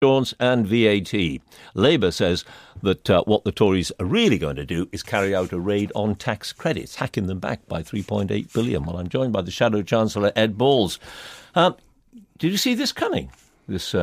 insurance and VAT. Labour says that what the Tories are really going to do is carry out a raid on tax credits, hacking them back by 3.8 billion. Well, I'm joined by the Shadow Chancellor, Ed Balls. Did you see this coming? This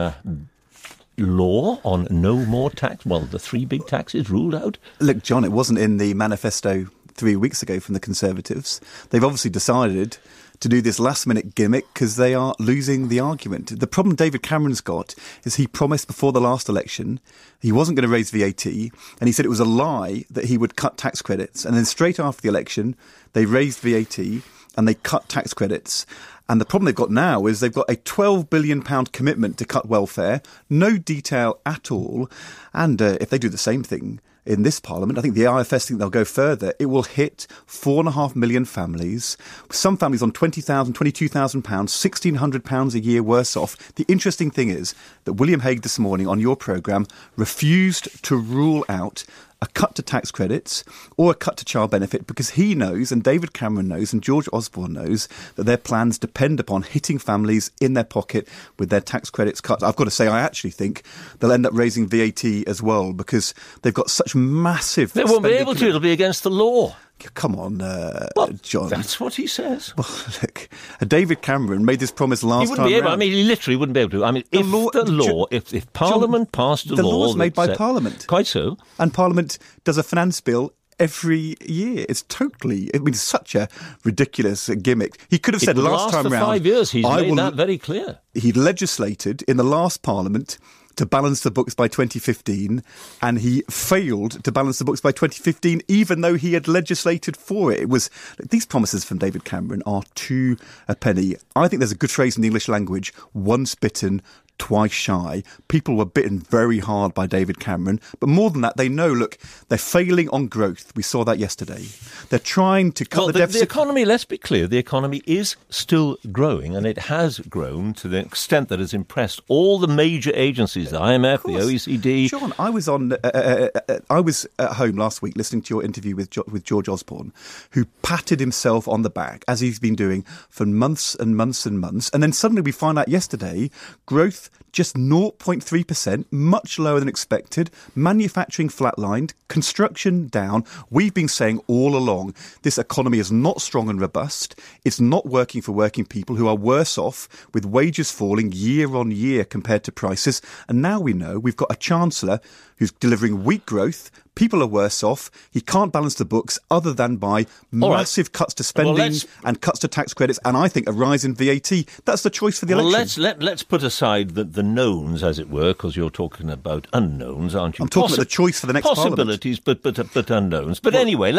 law on no more tax? Well, the three big taxes ruled out? Look, John, it wasn't in the manifesto 3 weeks ago from the Conservatives. They've obviously decided to do this last-minute gimmick because they are losing the argument. The problem David Cameron's got is he promised before the last election he wasn't going to raise VAT, and he said it was a lie that he would cut tax credits. And then straight after the election, they raised VAT and they cut tax credits. And the problem they've got now is they've got a £12 billion commitment to cut welfare, no detail at all. And if they do the same thing in this Parliament, I think the IFS think they'll go further. It will hit 4.5 million families, some families on £20,000, £22,000, £1,600 a year worse off. The interesting thing is that William Hague this morning on your programme refused to rule out a cut to tax credits or a cut to child benefit because he knows, and David Cameron knows, and George Osborne knows, that their plans depend upon hitting families in their pocket with their tax credits cut. I've got to say, I actually think they'll end up raising VAT as well because they've got such massive... They won't be able to. It'll be against the law. Come on, John. That's what he says. Well, look, David Cameron made this promise last time round. I mean, he literally wouldn't be able to. I mean, if Parliament passed a law... The law's made by Parliament. Quite so. And Parliament does a finance bill every year. It's such a ridiculous gimmick. He could have said last time round... For 5 years, he's made that very clear. He legislated in the last Parliament to balance the books by 2015, and he failed to balance the books by 2015, even though he had legislated for it. These promises from David Cameron are too a penny. I think there's a good phrase in the English language, once bitten, twice shy. People were bitten very hard by David Cameron. But more than that, they know, look, they're failing on growth. We saw that yesterday. They're trying to cut the deficit. The economy, let's be clear, the economy is still growing, and it has grown to the extent that has impressed all the major agencies, the IMF, the OECD. John, I was at home last week listening to your interview with George Osborne, who patted himself on the back, as he's been doing for months and months and months. And then suddenly we find out yesterday, growth just 0.3%, much lower than expected. Manufacturing flatlined, construction down. We've been saying all along this economy is not strong and robust. It's not working for working people who are worse off with wages falling year on year compared to prices. And now we know we've got a Chancellor who's delivering weak growth. People are worse off. He can't balance the books other than by massive cuts to spending and cuts to tax credits, and I think a rise in VAT. That's the choice for the election. Let's put aside the knowns, as it were, because you're talking about unknowns, aren't you? I'm talking about the choice for the next possibilities, but unknowns. But anyway,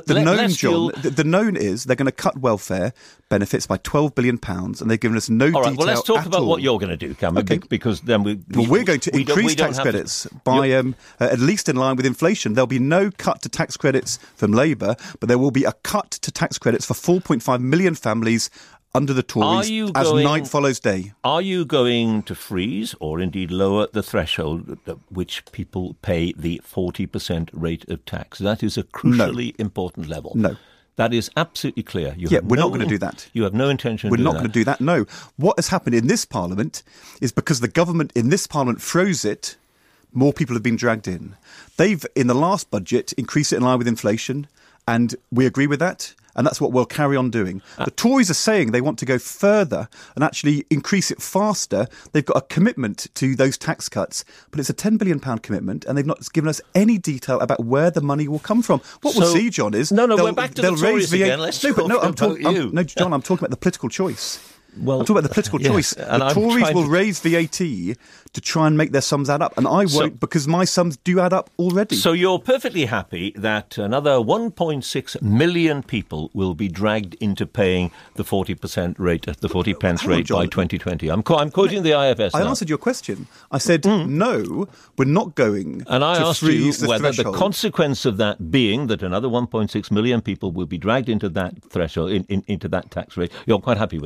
the known is they're going to cut welfare benefits by £12 billion, and they've given us no detail. All right, well, let's talk about what you're going to do, Cameron, because then we're going to increase tax credits by at least in line with inflation. There'll be no cut to tax credits from Labour, but there will be a cut to tax credits for 4.5 million families under the Tories as night follows day. Are you going to freeze or indeed lower the threshold at which people pay the 40% rate of tax? That is a crucially important level. No. That is absolutely clear. We're not going to do that. You have no intention of doing that. We're not going to do that, no. What has happened in this Parliament is because the government in this Parliament froze it, more people have been dragged in. They've, in the last budget, increased it in line with inflation, and we agree with that, and that's what we'll carry on doing. The Tories are saying they want to go further and actually increase it faster. They've got a commitment to those tax cuts, but it's a £10 billion commitment, and they've not given us any detail about where the money will come from. What we'll see, John, is... we're back to the Tories again. Let's talk about you. John, I'm talking about the political choice. Well, I'm talking about the political choice. And the Tories will raise VAT to try and make their sums add up. And I won't, because my sums do add up already. So you're perfectly happy that another 1.6 million people will be dragged into paying the 40% rate, the 40 pence rate by 2020. I'm quoting the IFS I now. answered your question. I said, no, we're not going and I to asked freeze you whether threshold. The consequence of that being that another 1.6 million people will be dragged into that threshold, into that tax rate. You're quite happy with that?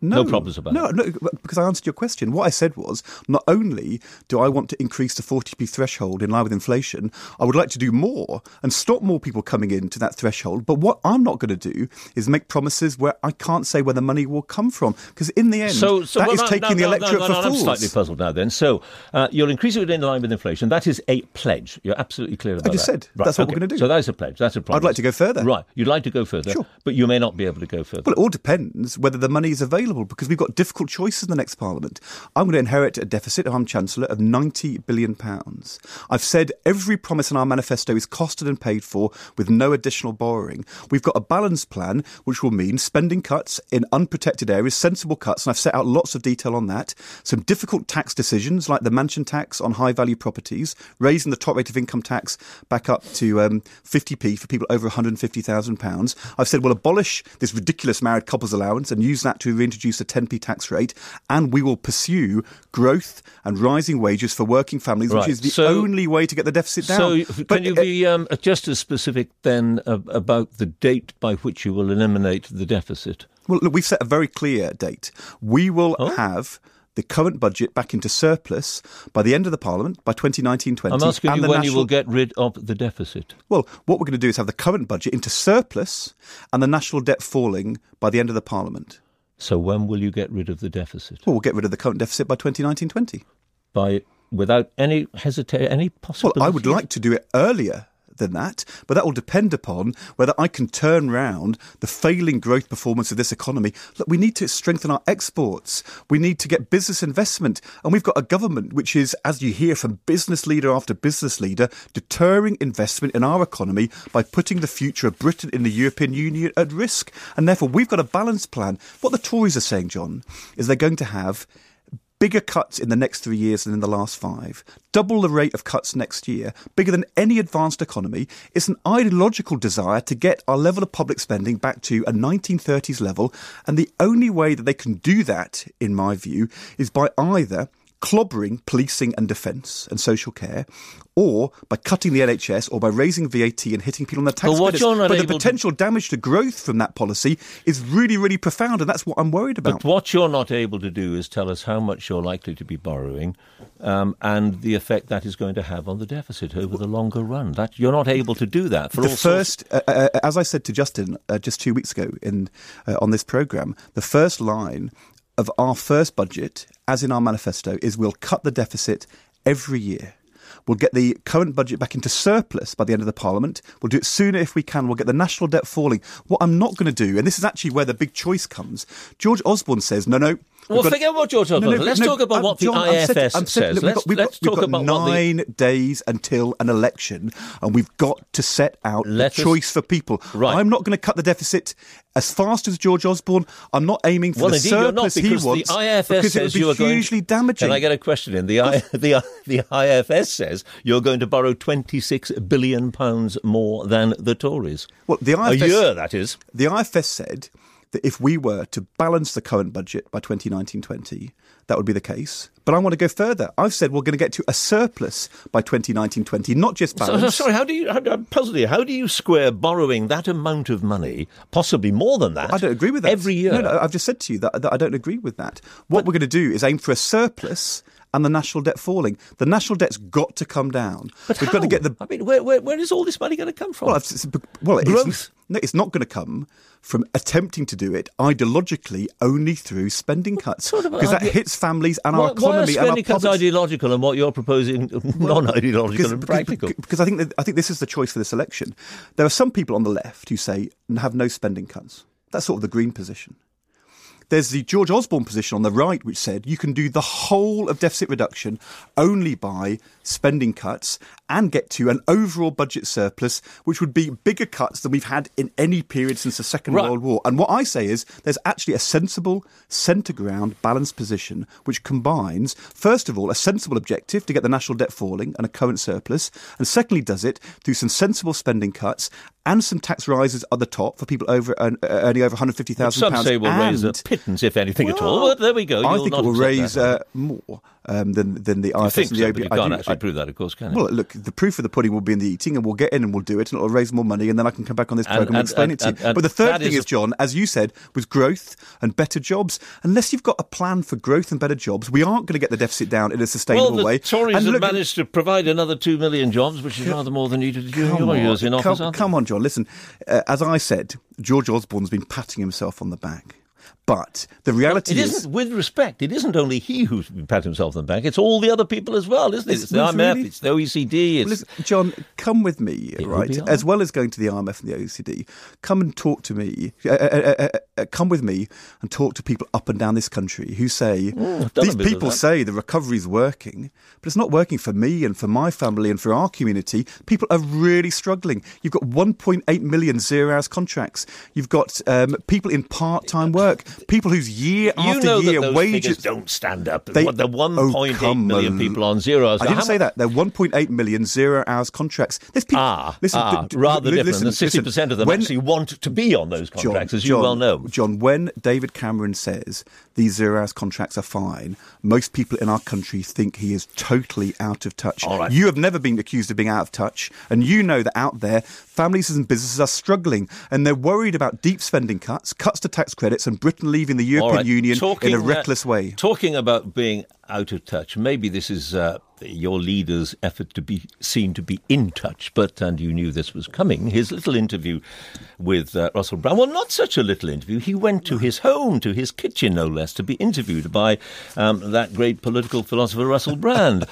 No problems about it. No, because I answered your question. What I said was, not only do I want to increase the 40p threshold in line with inflation, I would like to do more and stop more people coming into that threshold. But what I'm not going to do is make promises where I can't say where the money will come from. Because in the end, that is taking the electorate for fools. I'm slightly puzzled now then. So you'll increase it in line with inflation. That is a pledge. You're absolutely clear about that. I just said that's what we're going to do. So that is a pledge. That's a promise. I'd like to go further. Right. You'd like to go further. Sure. But you may not be able to go further. Well, it all depends whether the money is available, because we've got difficult choices in the next Parliament. I'm going to inherit a deficit, if I'm Chancellor, of £90 billion. I've said every promise in our manifesto is costed and paid for with no additional borrowing. We've got a balanced plan, which will mean spending cuts in unprotected areas, sensible cuts, and I've set out lots of detail on that. Some difficult tax decisions, like the mansion tax on high-value properties, raising the top rate of income tax back up to 50p for people over £150,000. I've said we'll abolish this ridiculous married couples allowance and use that to reintroduce a 10p tax rate, and we will pursue growth and rising wages for working families, which is the only way to get the deficit down. So can you be just as specific then about the date by which you will eliminate the deficit? Well, look, we've set a very clear date. We will have the current budget back into surplus by the end of the Parliament, by 2019-20. I'm asking you when you will get rid of the deficit. Well, what we're going to do is have the current budget into surplus and the national debt falling by the end of the Parliament. So when will you get rid of the deficit? Well, we'll get rid of the current deficit by 2019-20. Without any any possibility? Well, I would like to do it earlier than that, but that will depend upon whether I can turn round the failing growth performance of this economy. Look, we need to strengthen our exports. We need to get business investment. And we've got a government which is, as you hear from business leader after business leader, deterring investment in our economy by putting the future of Britain in the European Union at risk. And therefore, we've got a balanced plan. What the Tories are saying, John, is they're going to have bigger cuts in the next 3 years than in the last 5, double the rate of cuts next year, bigger than any advanced economy. It's an ideological desire to get our level of public spending back to a 1930s level. And the only way that they can do that, in my view, is by either clobbering policing and defence and social care, or by cutting the NHS, or by raising VAT and hitting people on their tax credits. But the potential damage to growth from that policy is really, really profound, and that's what I'm worried about. But what you're not able to do is tell us how much you're likely to be borrowing and the effect that is going to have on the deficit over the longer run. That you're not able to do that. As I said to Justin just 2 weeks ago on this programme, the first line of our first budget, as in our manifesto, is we'll cut the deficit every year. We'll get the current budget back into surplus by the end of the Parliament. We'll do it sooner if we can. We'll get the national debt falling. What I'm not going to do, and this is actually where the big choice comes, George Osborne says, no. Well, forget what George Osborne says. Let's talk about what the IFS says. Let's talk about 9 days until an election, and we've got to set out a choice for people. Right. I'm not going to cut the deficit as fast as George Osborne. I'm not aiming for the surplus he wants, the IFS because says it would be hugely damaging. Can I get a question in? The IFS says you're going to borrow £26 billion more than the Tories. Well, the IFS, a year, that is. The IFS said that if we were to balance the current budget by 2019-20, that would be the case. But I want to go further. I've said we're going to get to a surplus by 2019-20, not just balance. Sorry, I'm puzzled here. How do you square borrowing that amount of money, possibly more than that, I don't agree with that. Every year? No, I've just said to you that I don't agree with that. What we're going to do is aim for a surplus and the national debt falling. The national debt's got to come down. But We've got to get the. I mean, where is all this money going to come from? Growth. It's not going to come from attempting to do it ideologically only through spending cuts, because that hits families and our economy. Why are spending cuts ideological and what you're proposing non-ideological and practical? Because I think this is the choice for this election. There are some people on the left who say have no spending cuts. That's sort of the Green position. There's the George Osborne position on the right, which said you can do the whole of deficit reduction only by spending cuts and get to an overall budget surplus, which would be bigger cuts than we've had in any period since the Second World War. And what I say is there's actually a sensible, centre-ground, balanced position which combines, first of all, a sensible objective to get the national debt falling and a current surplus, and secondly does it through some sensible spending cuts and some tax rises at the top for people earning over £150,000. Some say will raise a remittance, if anything at all. But there we go. I You'll think not it will accept raise that. more than the You IMF think and so, the but you OBI. can't actually prove that, of course, can you? Well, look, the proof of the pudding will be in the eating, and we'll get in and we'll do it, and it'll raise more money, and then I can come back on this programme and explain it to you. But the third thing is, John, as you said, was growth and better jobs. Unless you've got a plan for growth and better jobs, we aren't going to get the deficit down in a sustainable way. Well, the Tories and have managed to provide another 2 million jobs, which is rather more than you did during your years in office. Come on, John. Listen, as I said, George Osborne's been patting himself on the back. But the reality is... With respect, it isn't only he who's been patting himself on the back, it's all the other people as well, isn't it? It's the IMF, it's the OECD. Listen, John, come with me, right? As well as going to the IMF and the OECD, come and talk to me. Come with me and talk to people up and down this country who say, these people say the recovery's working, but it's not working for me and for my family and for our community. People are really struggling. You've got 1.8 million zero-hours contracts. You've got people in part-time work. People whose year after year those wages don't stand up. The 1.8 million people on 0 hours. I didn't say that. They're 1.8 million 0 hours contracts. There's people. Rather different. And 60% of them actually want to be on those contracts, as you well know. John, when David Cameron says these 0 hours contracts are fine, most people in our country think he is totally out of touch. All right. You have never been accused of being out of touch, and you know that out there, families and businesses are struggling, and they're worried about deep spending cuts to tax credits, and Britain leaving the European Union in a reckless way. Talking about being out of touch, maybe this is your leader's effort to be seen to be in touch, and you knew this was coming. His little interview with Russell Brand, well, not such a little interview. He went to his home, to his kitchen, no less, to be interviewed by that great political philosopher, Russell Brand.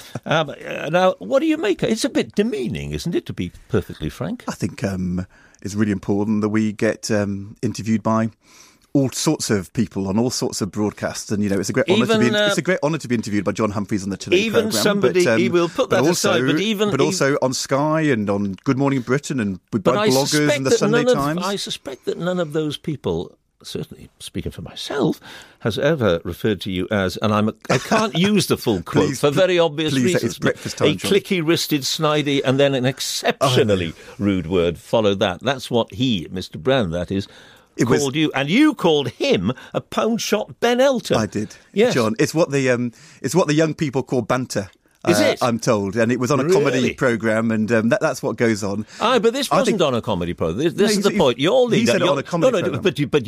Now, what do you make of it? It's a bit demeaning, isn't it, to be perfectly frank? I think it's really important that we get interviewed by all sorts of people on all sorts of broadcasts, and it's a great honour to be interviewed by John Humphreys on the Today programme. He will put that aside, but also on Sky and on Good Morning Britain and by bloggers and the Sunday Times. I suspect that none of those people, certainly speaking for myself, has ever referred to you as, and I can't use the full quote for very obvious reasons. It's breakfast time, a clicky-wristed, snidey, and then an exceptionally rude word followed that. That's what he, Mr. Brand, that is, called you, and you called him a pound-shot Ben Elton. I did, yes. John. It's what the young people call banter. Is it? I'm told, and it was on a comedy programme, and that's what goes on. But this wasn't on a comedy programme. This is the point. Your leader, he said it on a comedy programme.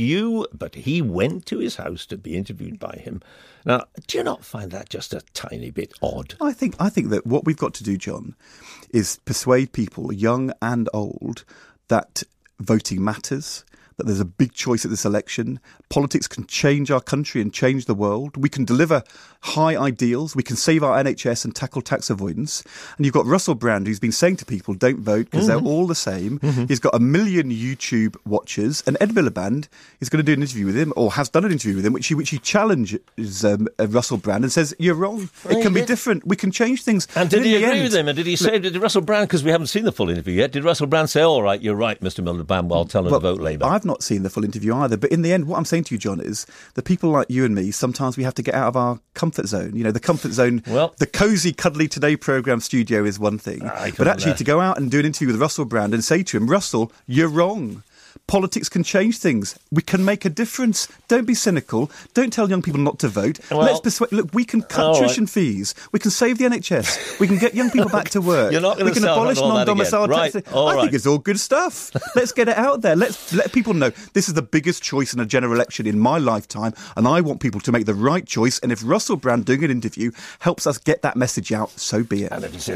But he went to his house to be interviewed by him. Now, do you not find that just a tiny bit odd? I think that what we've got to do, John, is persuade people, young and old, that voting matters, that there's a big choice at this election. Politics can change our country and change the world. We can deliver high ideals. We can save our NHS and tackle tax avoidance. And you've got Russell Brand, who's been saying to people, don't vote because they're all the same. He's got 1 million YouTube watchers. And Ed Miliband is going to do an interview with him, or has done an interview with him, which he challenges Russell Brand and says, you're wrong. It can be different. We can change things. And did he agree with him? And did he say, did Russell Brand, because we haven't seen the full interview yet, did Russell Brand say, all right, you're right, Mr. Miliband, well, tell him to vote Labour? I've not seen the full interview either. But in the end, what I'm saying to you, John, is that people like you and me, sometimes we have to get out of our comfort zone. The comfort zone, the cosy, cuddly Today programme studio is one thing. But actually to go out and do an interview with Russell Brand and say to him, Russell, you're wrong. Politics can change things. We can make a difference. Don't be cynical. Don't tell young people not to vote. Let's persuade. Look, we can cut tuition fees. We can save the NHS. We can get young people back to work. You're not going we to can abolish non-domicile tax. Right. I think it's all good stuff. Let's get it out there. Let's let people know this is the biggest choice in a general election in my lifetime, and I want people to make the right choice. And if Russell Brand doing an interview helps us get that message out, so be it.